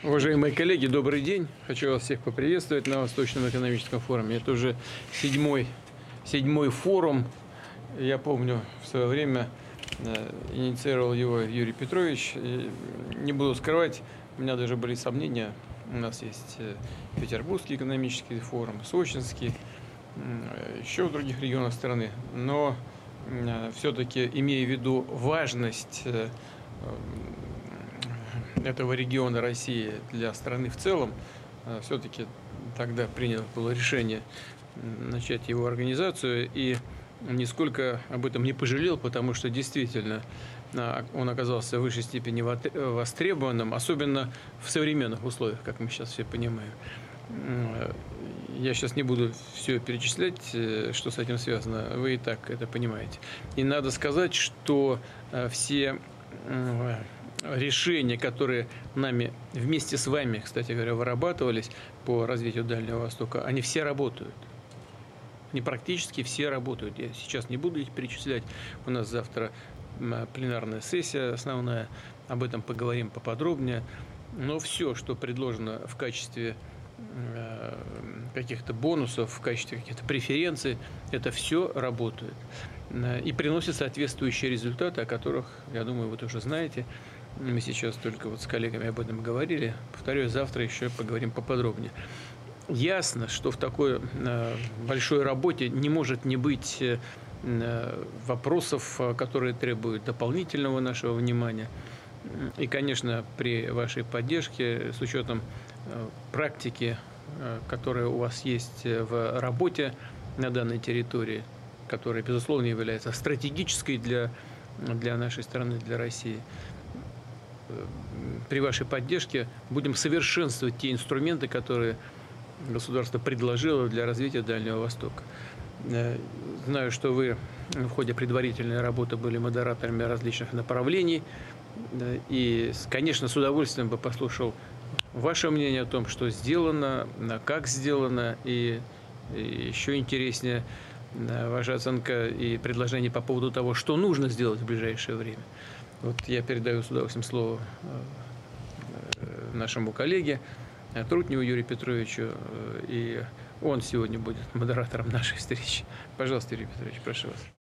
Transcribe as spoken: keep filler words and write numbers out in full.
Уважаемые коллеги, добрый день. Хочу вас всех поприветствовать на Восточном экономическом форуме. Это уже седьмой, седьмой форум. Я помню, в свое время э, инициировал его Юрий Петрович. И не буду скрывать, у меня даже были сомнения. У нас есть э, Петербургский экономический форум, Сочинский, э, еще в других регионах страны. Но э, все-таки, имея в виду важность э, этого региона России для страны в целом, все-таки тогда принято было решение начать его организацию, и нисколько об этом не пожалел, потому что действительно он оказался в высшей степени востребованным, особенно в современных условиях, как мы сейчас все понимаем. Я сейчас не буду все перечислять, что с этим связано, вы и так это понимаете. И надо сказать, что все решения, которые нами вместе с вами, кстати говоря, вырабатывались по развитию Дальнего Востока, они все работают. Они практически все работают. Я сейчас не буду их перечислять. У нас завтра пленарная сессия основная. Об этом поговорим поподробнее. Но все, что предложено в качестве каких-то бонусов, в качестве каких-то преференций, это все работает. И приносит соответствующие результаты, о которых, я думаю, вы тоже знаете. Мы сейчас только вот с коллегами об этом говорили. Повторюсь, завтра еще поговорим поподробнее. Ясно, что в такой э, большой работе не может не быть э, вопросов, которые требуют дополнительного нашего внимания. И, конечно, при вашей поддержке, с учетом э, практики, э, которая у вас есть в работе на данной территории, которая, безусловно, является стратегической для, для нашей страны, для России, при вашей поддержке будем совершенствовать те инструменты, которые государство предложило для развития Дальнего Востока. Знаю, что вы в ходе предварительной работы были модераторами различных направлений. И, конечно, с удовольствием бы послушал ваше мнение о том, что сделано, как сделано, и еще интереснее ваша оценка и предложение по поводу того, что нужно сделать в ближайшее время. Вот я передаю с удовольствием слово нашему коллеге Трутневу Юрию Петровичу, и он сегодня будет модератором нашей встречи. Пожалуйста, Юрий Петрович, прошу вас.